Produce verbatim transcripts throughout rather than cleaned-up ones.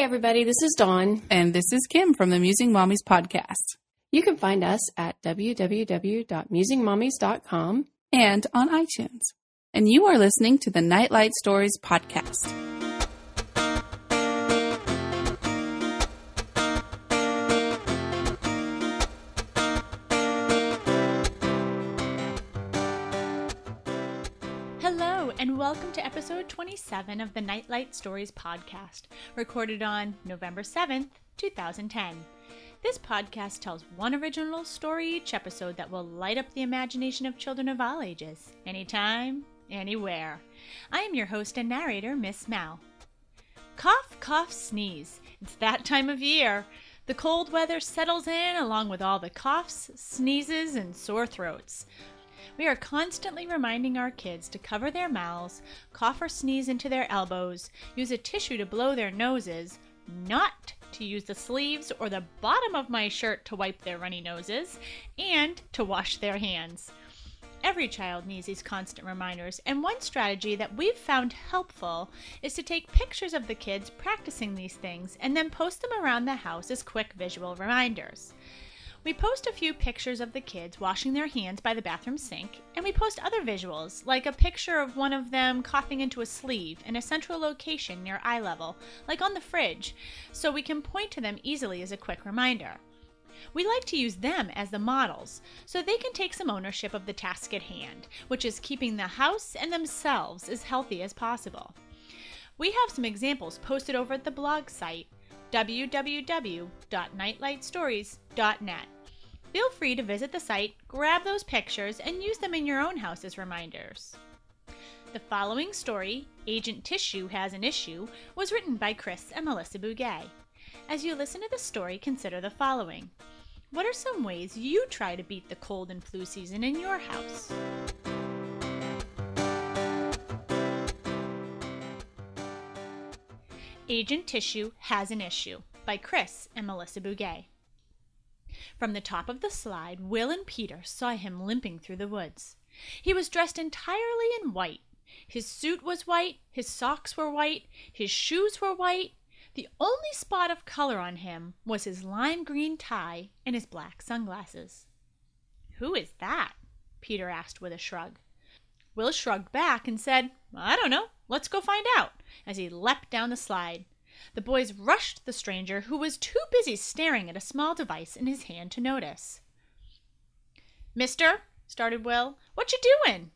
Hey everybody, this is Dawn. And this is Kim from the Musing Mommies podcast. You can find us at w w w dot musing mommies dot com and on iTunes. And you are listening to the Nightlight Stories podcast. Hello, and welcome to episode twenty-seven of the Nightlight Stories podcast, recorded on November seventh, two thousand ten. This podcast tells one original story each episode that will light up the imagination of children of all ages, anytime, anywhere. I am your host and narrator, Miss Mal. Cough, cough, sneeze. It's that time of year. The cold weather settles in along with all the coughs, sneezes, and sore throats. We are constantly reminding our kids to cover their mouths, cough or sneeze into their elbows, use a tissue to blow their noses, not to use the sleeves or the bottom of my shirt to wipe their runny noses, and to wash their hands. Every child needs these constant reminders, and one strategy that we've found helpful is to take pictures of the kids practicing these things and then post them around the house as quick visual reminders. We post a few pictures of the kids washing their hands by the bathroom sink, and we post other visuals, like a picture of one of them coughing into a sleeve in a central location near eye level, like on the fridge, so we can point to them easily as a quick reminder. We like to use them as the models, so they can take some ownership of the task at hand, which is keeping the house and themselves as healthy as possible. We have some examples posted over at the blog site, w w w dot nightlight stories dot net. Feel free to visit the site, grab those pictures, and use them in your own house as reminders. The following story, Agent Tissue Has an Issue, was written by Chris and Melissa Bugay. As you listen to the story, consider the following. What are some ways you try to beat the cold and flu season in your house? Agent Tissue Has an Issue by Chris and Melissa Bugay. From the top of the slide, Will and Peter saw him limping through the woods. He was dressed entirely in white. His suit was white, his socks were white, his shoes were white. The only spot of color on him was his lime green tie and his black sunglasses. "Who is that?" Peter asked with a shrug. Will shrugged back and said, "I don't know. Let's go find out," as he leapt down the slide. The boys rushed the stranger, who was too busy staring at a small device in his hand to notice. "Mister," started Will, "what you doing?"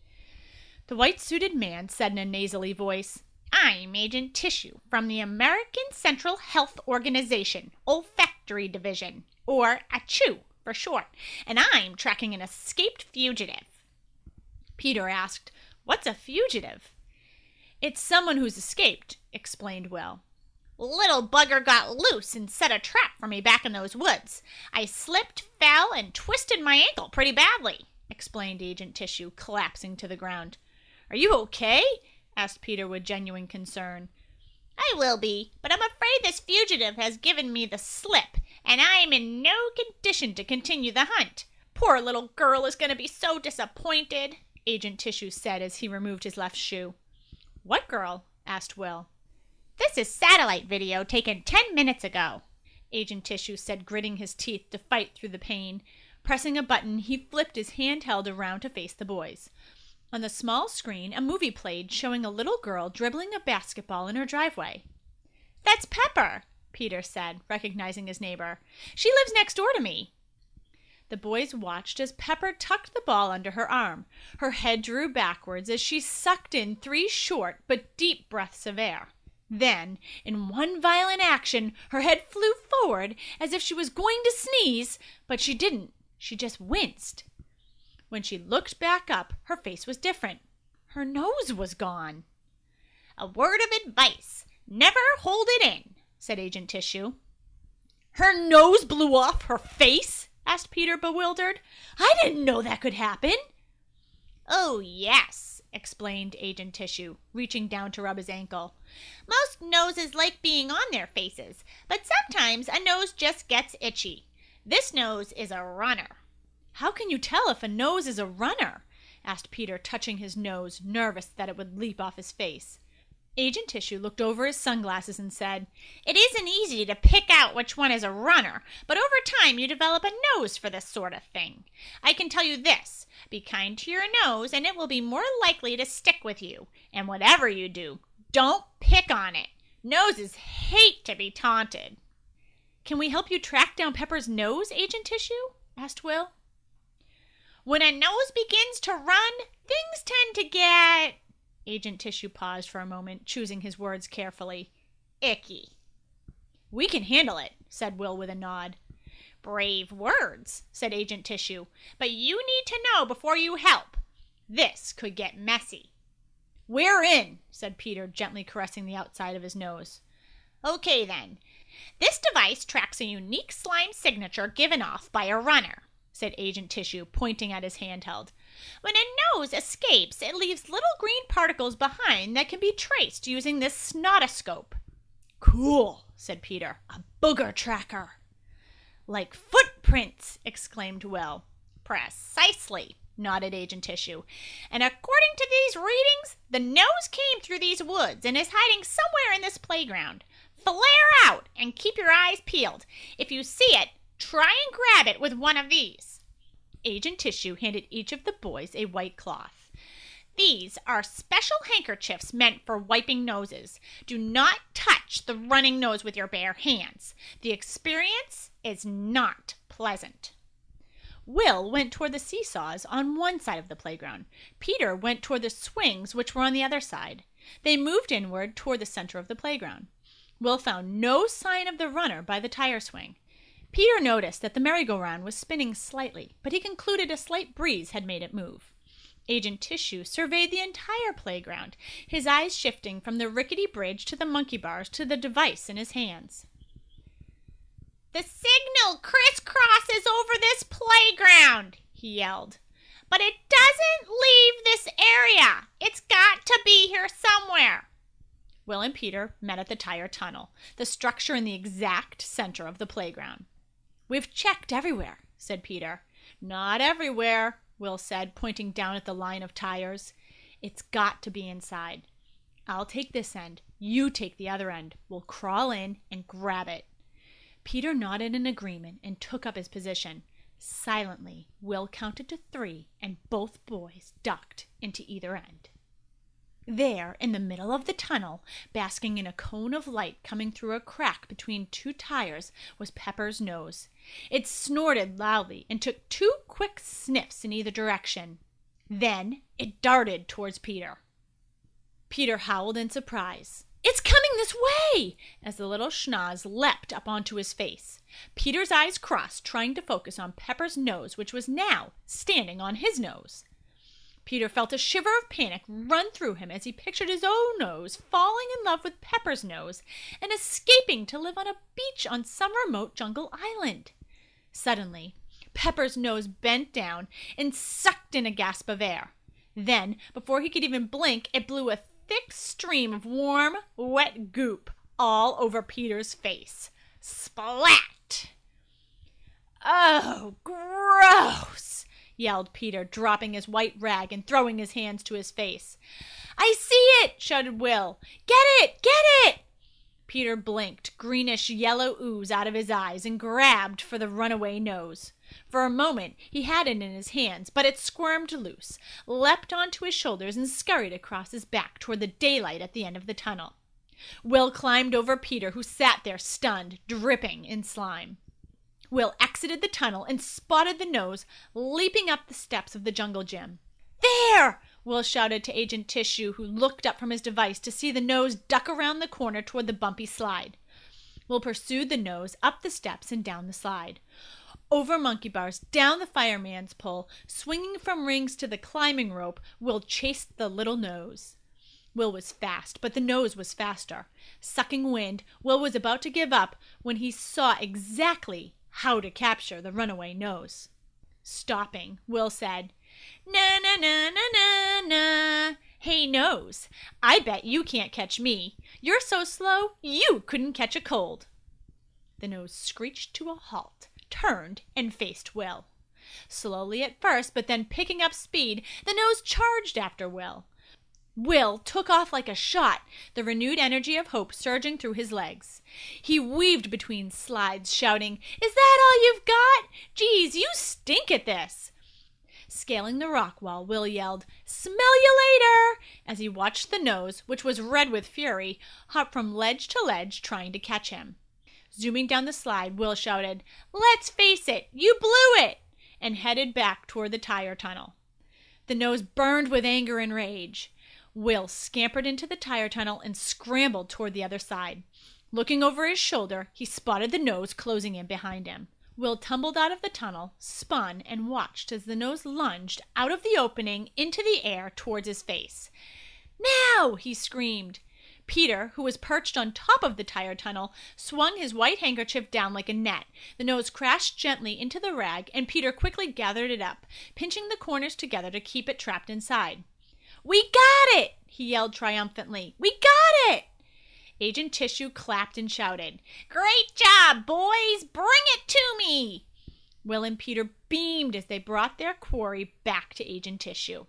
The white-suited man said in a nasally voice, "I'm Agent Tissue from the American Central Health Organization, Olfactory Division, or A C H O for short, and I'm tracking an escaped fugitive." Peter asked, "What's a fugitive?" "It's someone who's escaped," explained Will. "Little bugger got loose and set a trap for me back in those woods. I slipped, fell, and twisted my ankle pretty badly," explained Agent Tissue, collapsing to the ground. "Are you okay?" asked Peter with genuine concern. "I will be, but I'm afraid this fugitive has given me the slip, and I'm in no condition to continue the hunt. Poor little girl is going to be so disappointed," Agent Tissue said as he removed his left shoe. "What girl?" asked Will. "This is satellite video taken ten minutes ago," Agent Tissue said, gritting his teeth to fight through the pain. Pressing a button, he flipped his handheld around to face the boys. On the small screen, a movie played showing a little girl dribbling a basketball in her driveway. "That's Pepper," Peter said, recognizing his neighbor. "She lives next door to me." The boys watched as Pepper tucked the ball under her arm. Her head drew backwards as she sucked in three short but deep breaths of air. Then, in one violent action, her head flew forward as if she was going to sneeze, but she didn't. She just winced. When she looked back up, her face was different. Her nose was gone. "A word of advice. Never hold it in," said Agent Tissue. "Her nose blew off her face?" asked Peter, bewildered. "I didn't know that could happen." "Oh, yes," explained Agent Tissue, reaching down to rub his ankle. "Most noses like being on their faces, but sometimes a nose just gets itchy. This nose is a runner." "How can you tell if a nose is a runner?" asked Peter, touching his nose, nervous that it would leap off his face. Agent Tissue looked over his sunglasses and said, "It isn't easy to pick out which one is a runner, but over time you develop a nose for this sort of thing. I can tell you this, be kind to your nose and it will be more likely to stick with you. And whatever you do, don't pick on it. Noses hate to be taunted." "Can we help you track down Pepper's nose, Agent Tissue?" asked Will. "When a nose begins to run, things tend to get..." Agent Tissue paused for a moment, choosing his words carefully. "Icky." "We can handle it," said Will with a nod. "Brave words," said Agent Tissue, "but you need to know before you help. This could get messy." "We're in," said Peter, gently caressing the outside of his nose. "Okay then. This device tracks a unique slime signature given off by a runner," said Agent Tissue, pointing at his handheld. "When a nose escapes, it leaves little green particles behind that can be traced using this snotascope." "Cool," said Peter. "A booger tracker." "Like footprints," exclaimed Will. "Precisely," nodded Agent Tissue. "And according to these readings, the nose came through these woods and is hiding somewhere in this playground. Flare out and keep your eyes peeled. If you see it, try and grab it with one of these." Agent Tissue handed each of the boys a white cloth. "These are special handkerchiefs meant for wiping noses. Do not touch the running nose with your bare hands. The experience is not pleasant." Will went toward the seesaws on one side of the playground. Peter went toward the swings, which were on the other side. They moved inward toward the center of the playground. Will found no sign of the runner by the tire swing. Peter noticed that the merry-go-round was spinning slightly, but he concluded a slight breeze had made it move. Agent Tissue surveyed the entire playground, his eyes shifting from the rickety bridge to the monkey bars to the device in his hands. "The signal crisscrosses over this playground," he yelled. "But it doesn't leave this area. It's got to be here somewhere." Will and Peter met at the tire tunnel, the structure in the exact center of the playground. "We've checked everywhere," said Peter. "Not everywhere," Will said, pointing down at the line of tires. "It's got to be inside. I'll take this end. You take the other end. We'll crawl in and grab it." Peter nodded in agreement and took up his position. Silently, Will counted to three, and both boys ducked into either end. There, in the middle of the tunnel, basking in a cone of light coming through a crack between two tires, was Pepper's nose. It snorted loudly and took two quick sniffs in either direction. Then it darted towards Peter. Peter howled in surprise. "It's coming this way!" as the little schnoz leapt up onto his face. Peter's eyes crossed, trying to focus on Pepper's nose, which was now standing on his nose. Peter felt a shiver of panic run through him as he pictured his own nose falling in love with Pepper's nose and escaping to live on a beach on some remote jungle island. Suddenly, Pepper's nose bent down and sucked in a gasp of air. Then, before he could even blink, it blew a thick stream of warm, wet goop all over Peter's face. Splat! "Oh, gross!" yelled Peter, dropping his white rag and throwing his hands to his face. "I see it!" shouted Will. "Get it! Get it!" Peter blinked greenish yellow ooze out of his eyes and grabbed for the runaway nose. For a moment he had it in his hands, but it squirmed loose, leapt onto his shoulders, and scurried across his back toward the daylight at the end of the tunnel. Will climbed over Peter, who sat there stunned, dripping in slime. Will exited the tunnel and spotted the nose leaping up the steps of the jungle gym. "There!" Will shouted to Agent Tissue, who looked up from his device to see the nose duck around the corner toward the bumpy slide. Will pursued the nose up the steps and down the slide. Over monkey bars, down the fireman's pole, swinging from rings to the climbing rope, Will chased the little nose. Will was fast, but the nose was faster. Sucking wind, Will was about to give up when he saw exactly how to capture the runaway nose. Stopping, Will said, "Na na na na na na. Hey, nose, I bet you can't catch me. You're so slow, you couldn't catch a cold." The nose screeched to a halt, turned, and faced Will. Slowly at first, but then picking up speed, the nose charged after Will. Will took off like a shot, the renewed energy of hope surging through his legs. He weaved between slides, shouting, "Is that all you've got? Geez, you stink at this!" Scaling the rock wall, Will yelled, "Smell you later!" as he watched the nose, which was red with fury, hop from ledge to ledge trying to catch him. Zooming down the slide, Will shouted, "Let's face it, you blew it!" and headed back toward the tire tunnel. The nose burned with anger and rage. Will scampered into the tire tunnel and scrambled toward the other side. Looking over his shoulder, he spotted the nose closing in behind him. Will tumbled out of the tunnel, spun, and watched as the nose lunged out of the opening into the air towards his face. "Now!" he screamed. Peter, who was perched on top of the tire tunnel, swung his white handkerchief down like a net. The nose crashed gently into the rag, and Peter quickly gathered it up, pinching the corners together to keep it trapped inside. "We got it!" he yelled triumphantly. "We got it!" Agent Tissue clapped and shouted, "Great job, boys! Bring it to me!" Will and Peter beamed as they brought their quarry back to Agent Tissue.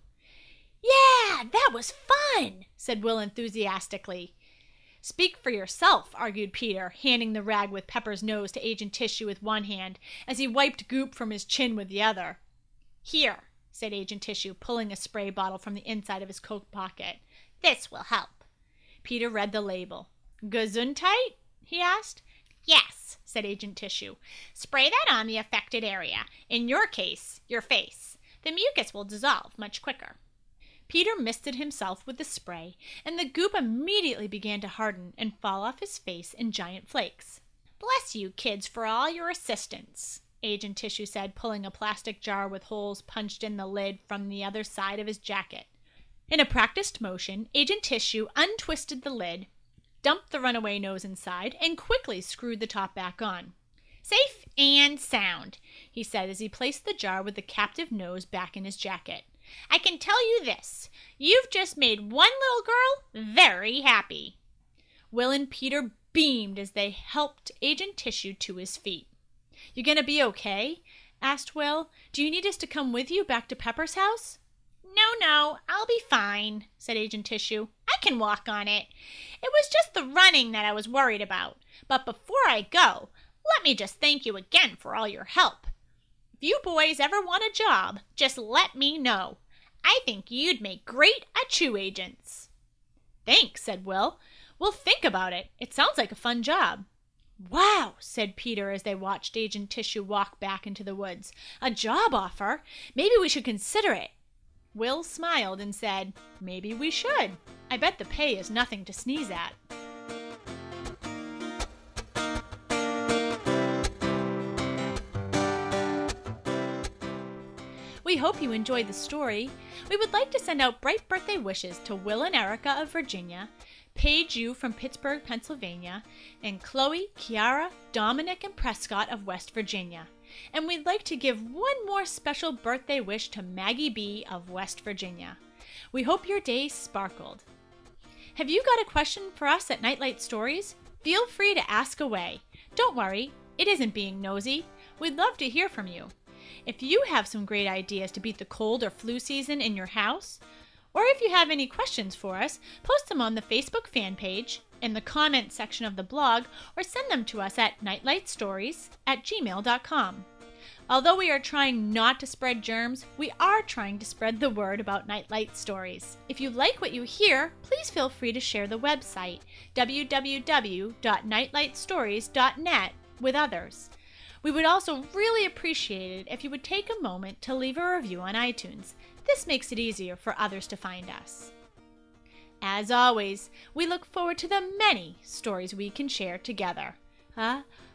"Yeah, that was fun," said Will enthusiastically. "Speak for yourself," argued Peter, handing the rag with Pepper's nose to Agent Tissue with one hand as he wiped goop from his chin with the other. "Here," said Agent Tissue, pulling a spray bottle from the inside of his coat pocket. "This will help." Peter read the label. "Gesundheit?" he asked. "Yes," said Agent Tissue. "Spray that on the affected area. In your case, your face. The mucus will dissolve much quicker." Peter misted himself with the spray, and the goop immediately began to harden and fall off his face in giant flakes. "Bless you kids for all your assistance," Agent Tissue said, pulling a plastic jar with holes punched in the lid from the other side of his jacket. In a practiced motion, Agent Tissue untwisted the lid, dumped the runaway nose inside, and quickly screwed the top back on. "Safe and sound," he said as he placed the jar with the captive nose back in his jacket. "I can tell you this, you've just made one little girl very happy." Will and Peter beamed as they helped Agent Tissue to his feet. "You gonna be okay?" asked Will. "Do you need us to come with you back to Pepper's house?" "No, no, I'll be fine," said Agent Tissue. "I can walk on it. It was just the running that I was worried about. But before I go, let me just thank you again for all your help. If you boys ever want a job, just let me know. I think you'd make great Achoo agents." "Thanks," said Will. "We'll think about it. It sounds like a fun job." "Wow," said Peter as they watched Agent Tissue walk back into the woods. "A job offer? Maybe we should consider it." Will smiled and said, "Maybe we should. I bet the pay is nothing to sneeze at." We hope you enjoyed the story. We would like to send out bright birthday wishes to Will and Erica of Virginia, Paige Yu from Pittsburgh, Pennsylvania, and Chloe, Kiara, Dominic, and Prescott of West Virginia. And we'd like to give one more special birthday wish to Maggie B. of West Virginia. We hope your day sparkled. Have you got a question for us at Nightlight Stories? Feel free to ask away. Don't worry, it isn't being nosy. We'd love to hear from you. If you have some great ideas to beat the cold or flu season in your house, or if you have any questions for us, post them on the Facebook fan page, in the comment section of the blog, or send them to us at nightlightstories at gmail dot com. Although we are trying not to spread germs, we are trying to spread the word about Nightlight Stories. If you like what you hear, please feel free to share the website, w w w dot nightlight stories dot net, with others. We would also really appreciate it if you would take a moment to leave a review on iTunes. This makes it easier for others to find us. As always, we look forward to the many stories we can share together. Uh,